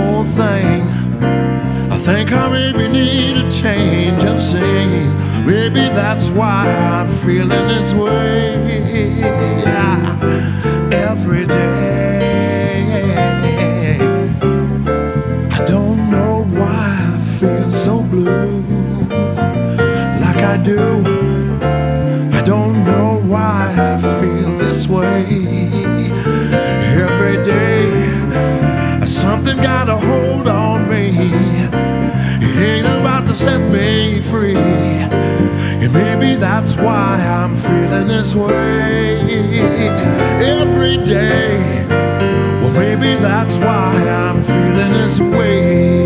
old thing. I think I maybe need a change of scene. Maybe that's why I'm feeling this way. Every day I don't know why I feel so blue like I do. I don't know why I feel this way. Every day something got a hold on me. It ain't about to set me free. And maybe that's why I'm feeling this way every day. Well, maybe that's why I'm feeling this way.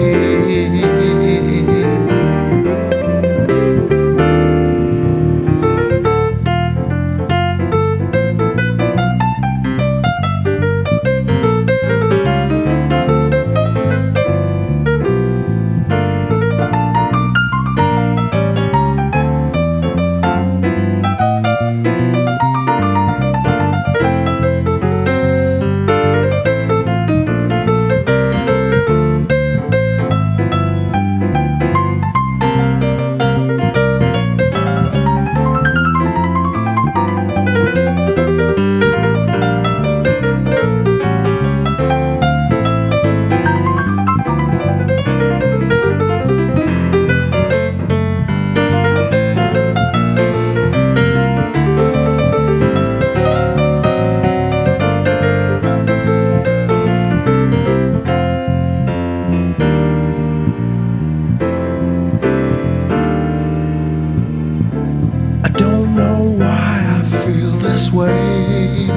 This way.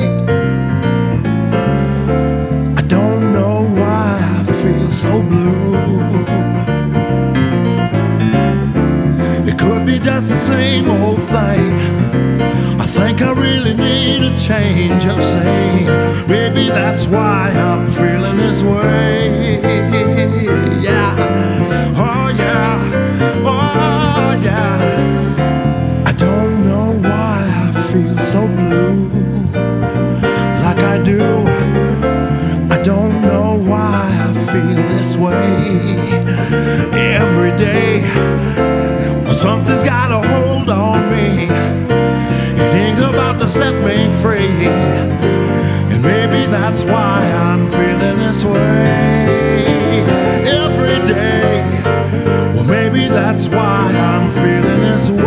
I don't know why I feel so blue. It could be just the same old thing. I think I really need a change of scene. Maybe that's why I'm feeling this way. Yeah, oh yeah, oh yeah. I don't know why I feel so blue like I do. I don't know why I feel this way every day. Well, something's got a hold on me. It ain't about to set me free. And maybe that's why I'm feeling this way every day. Well, maybe that's why I'm feeling this way.